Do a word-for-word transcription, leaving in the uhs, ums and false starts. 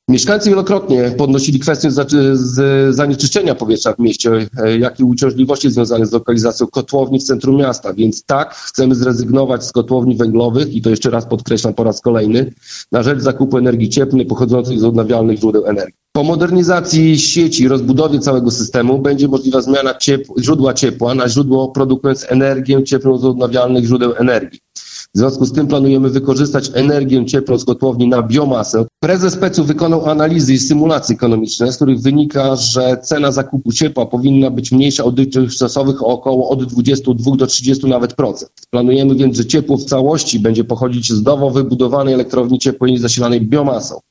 Mieszkańcy wielokrotnie podnosili kwestię zanieczyszczenia powietrza w mieście, jak i uciążliwości związane z lokalizacją kotłowni w centrum miasta. Więc tak, chcemy zrezygnować z kotłowni węglowych i to jeszcze raz podkreślam po raz kolejny, na rzecz zakupu energii cieplnej pochodzącej z odnawialnych źródeł energii. Po modernizacji sieci i rozbudowie całego systemu będzie możliwa zmiana ciepł- źródła ciepła na źródło produkujące energię cieplną z odnawialnych źródeł energii. W związku z tym planujemy wykorzystać energię cieplną z kotłowni na biomasę. Prezes P E C u wykonał analizy i symulacje ekonomiczne, z których wynika, że cena zakupu ciepła powinna być mniejsza od dotychczasowych o około od dwudziestu dwóch do trzydziestu nawet procent. Planujemy więc, że ciepło w całości będzie pochodzić z nowo wybudowanej elektrowni ciepłej zasilanej biomasą.